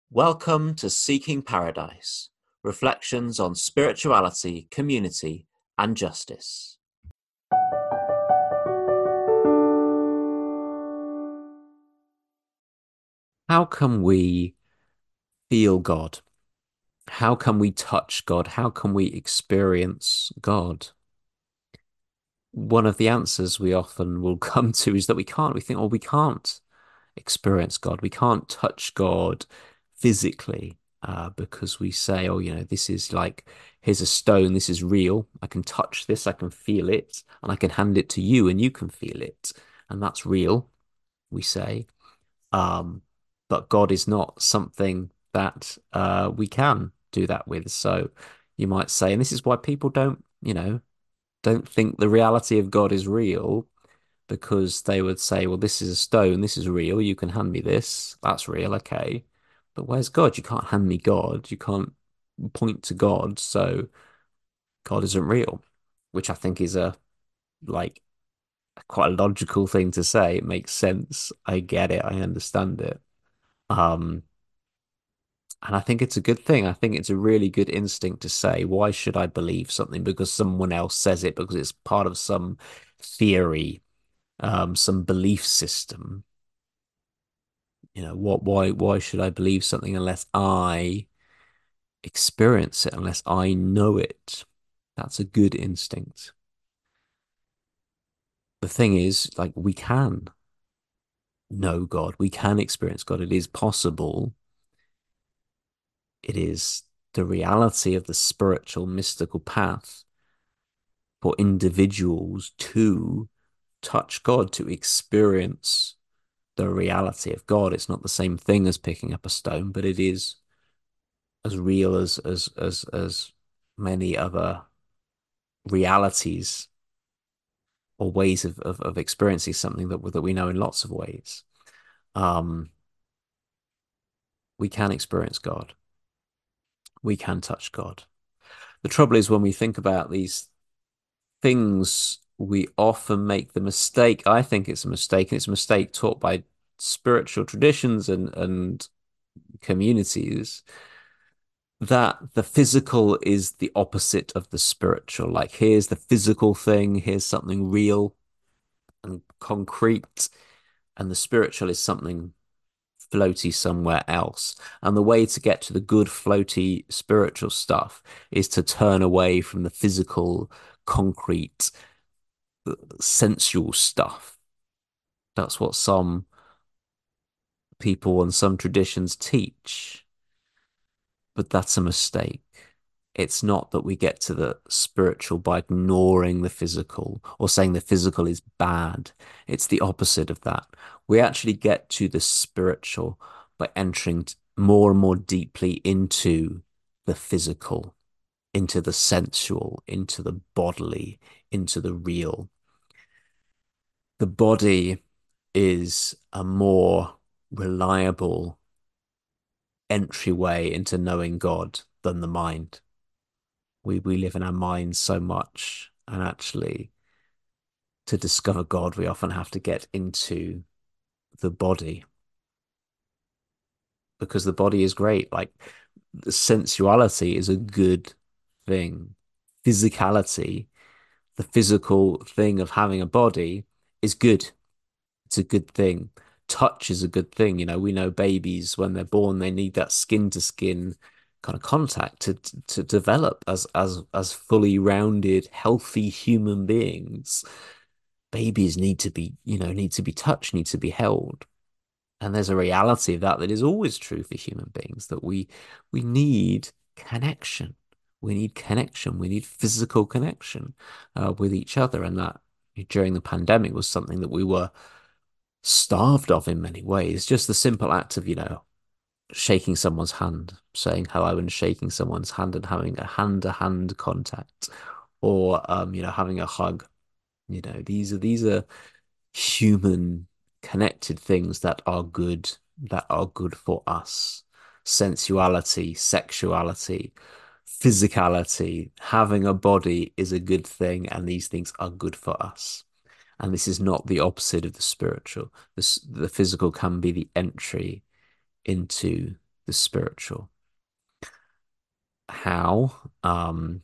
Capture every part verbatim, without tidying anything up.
Welcome to Seeking Paradise, reflections on spirituality, community, and justice. How can we feel God? How can we touch God? How can we experience God? One of the answers we often will come to is that we can't. We think, oh, we can't experience God. We can't touch God physically uh, because we say, oh, you know, this is like, here's a stone, this is real. I can touch this, I can feel it, and I can hand it to you and you can feel it. And that's real, we say. Um, but God is not something that uh, we can do that with. So you might say, and this is why people don't, you know, don't think the reality of God is real because they would say, well, this is a stone, this is real, you can hand me this, that's real, okay. But where's God? You can't hand me God, you can't point to God, so God isn't real, which I think is a like quite a logical thing to say. It makes sense. I get it, I understand it. Um, and I think it's a good thing. I think it's a really good instinct to say, why should I believe something because someone else says it, because it's part of some theory, um, some belief system. You know, what, why, why should I believe something unless I experience it, unless I know it? That's a good instinct. The thing is, like, we can know God, we can experience God. It is possible. It is the reality of the spiritual, mystical path for individuals to touch God, to experience the reality of God. It's not the same thing as picking up a stone, but it is as real as as as as many other realities or ways of of, of experiencing something that that we know in lots of ways. Um, we can experience God. We can touch God. The trouble is when we think about these things, we often make the mistake. I think it's a mistake, and it's a mistake taught by spiritual traditions and and communities that the physical is the opposite of the spiritual. Like, here's the physical thing, here's something real and concrete, and the spiritual is something floaty somewhere else. And the way to get to the good, floaty spiritual stuff is to turn away from the physical, concrete, sensual stuff. That's what some people and some traditions teach, but that's a mistake. It's not that we get to the spiritual by ignoring the physical or saying the physical is bad. It's the opposite of that. We actually get to the spiritual by entering more and more deeply into the physical, into the sensual, into the bodily, into the real. The body is a more reliable entryway into knowing God than the mind. We we live in our minds so much, and actually to discover God, we often have to get into the body because the body is great. Like, the sensuality is a good thing. Physicality, the physical thing of having a body is good. It's a good thing. Touch is a good thing. You know, we know babies when they're born, they need that skin to skin kind of contact to to develop as as as fully rounded, healthy human beings. Babies need to be, you know, need to be touched, need to be held. And there's a reality of that that is always true for human beings, that we we need connection. We need connection. We need physical connection uh, with each other. And that during the pandemic was something that we were starved of in many ways. Just the simple act of, you know, shaking someone's hand, saying hello and shaking someone's hand and having a hand-to-hand contact, or um, you know, having a hug. You know, these are these are human connected things that are good, that are good for us. Sensuality, sexuality, physicality, having a body is a good thing, and these things are good for us. And this is not the opposite of the spiritual. This, the physical can be the entry into the spiritual. How? Um,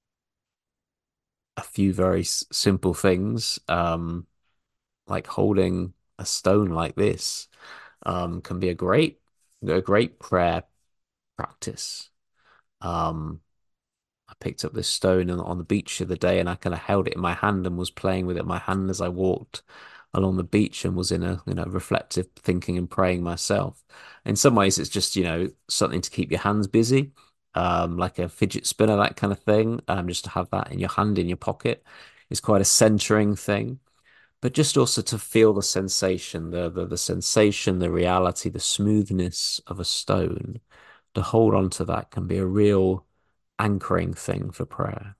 a few very s- simple things, um, like holding a stone like this, um, can be a great, a great prayer practice. Um, I picked up this stone on, on the beach the other day and I kind of held it in my hand and was playing with it in my hand as I walked along the beach and was in a, you know, reflective thinking and praying myself. In some ways, it's just, you know, something to keep your hands busy, um, like a fidget spinner, that kind of thing. Um, just to have that in your hand, in your pocket is quite a centering thing. But just also to feel the sensation, the, the the sensation, the reality, the smoothness of a stone, to hold on to that can be a real anchoring thing for prayer.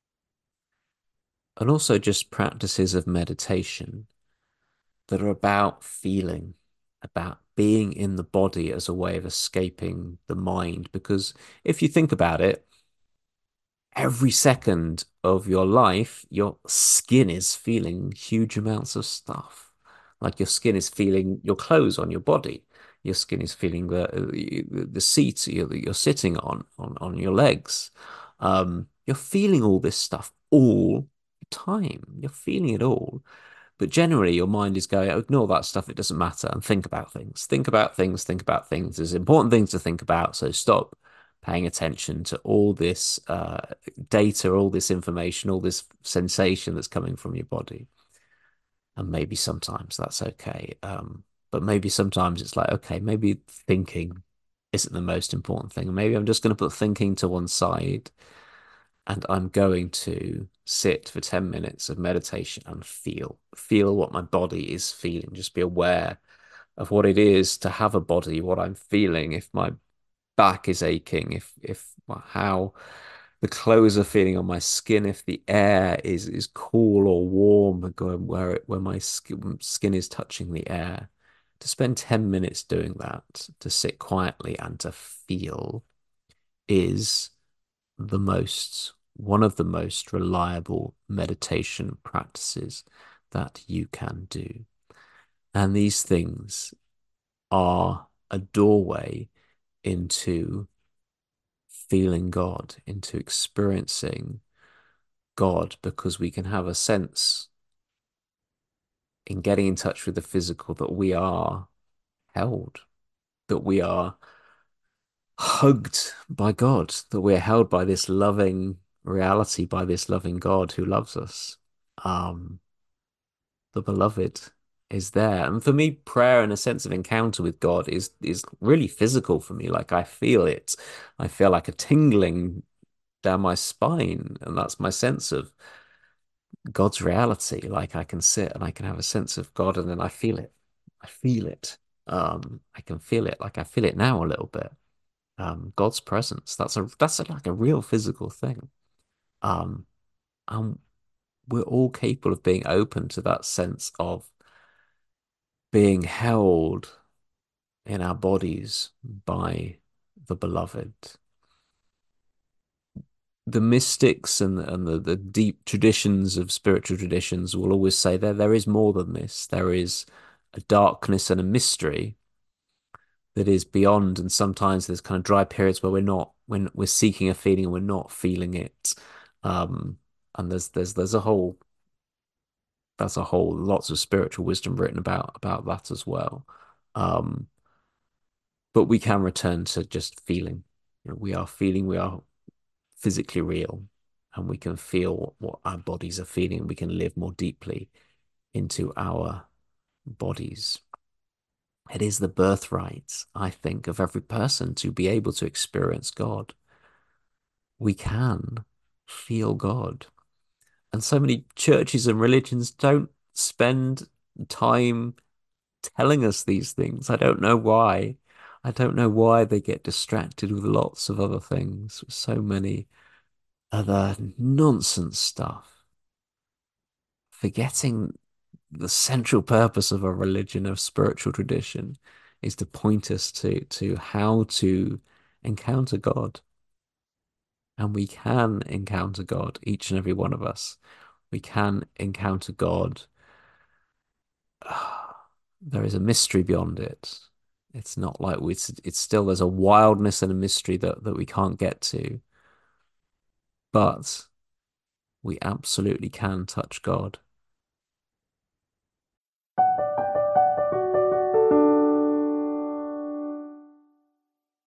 And also just practices of meditation that are about feeling, about being in the body as a way of escaping the mind. Because if you think about it, every second of your life, your skin is feeling huge amounts of stuff. Like your skin is feeling your clothes on your body. Your skin is feeling the the, the seat you're, you're sitting on, on on your legs. Um, you're feeling all this stuff all the time. You're feeling it all. But generally, your mind is going, "Oh, ignore that stuff. It doesn't matter." And think about things. Think about things. Think about things. There's important things to think about. So stop paying attention to all this uh, data, all this information, all this sensation that's coming from your body. And maybe sometimes that's okay. Um, but maybe sometimes it's like, okay, maybe thinking isn't the most important thing. Maybe I'm just going to put thinking to one side and I'm going to sit for ten minutes of meditation and feel, feel what my body is feeling. Just be aware of what it is to have a body, what I'm feeling, if my back is aching, if if well, how the clothes are feeling on my skin, if the air is is cool or warm, going where it where my skin, skin is touching the air. To spend ten minutes doing that, to sit quietly and to feel is the most one of the most reliable meditation practices that you can do. And these things are a doorway into feeling God, into experiencing God, because we can have a sense in getting in touch with the physical that we are held, that we are hugged by God, that we're held by this loving reality, by this loving God who loves us. Um, the beloved is there. And for me, prayer and a sense of encounter with God is is really physical for me. Like I feel it. I feel like a tingling down my spine, and that's my sense of God's reality. Like I can sit and I can have a sense of God, and then I feel it. I feel it. Um, I can feel it. Like I feel it now a little bit. Um, God's presence. That's a that's a, like a real physical thing. Um, and we're all capable of being open to that sense of being held in our bodies by the beloved. The mystics and and the, the deep traditions of spiritual traditions will always say there there is more than this. There is a darkness and a mystery that is beyond, and sometimes there's kind of dry periods where we're not when we're seeking a feeling and we're not feeling it. Um, and there's there's there's a whole that's a whole lots of spiritual wisdom written about about that as well. Um, but we can return to just feeling. You know, we are feeling, we are physically real, and we can feel what our bodies are feeling. We can live more deeply into our bodies. It is the birthright, I think, of every person to be able to experience God. We can feel God. And so many churches and religions don't spend time telling us these things. I don't know why. I don't know why they get distracted with lots of other things, so many other nonsense stuff, forgetting the central purpose of a religion, of spiritual tradition, is to point us to to how to encounter God. And we can encounter God, each and every one of us. We can encounter God. There is a mystery beyond it. It's not like we, it's, it's still, there's a wildness and a mystery that, that we can't get to, but we absolutely can touch God.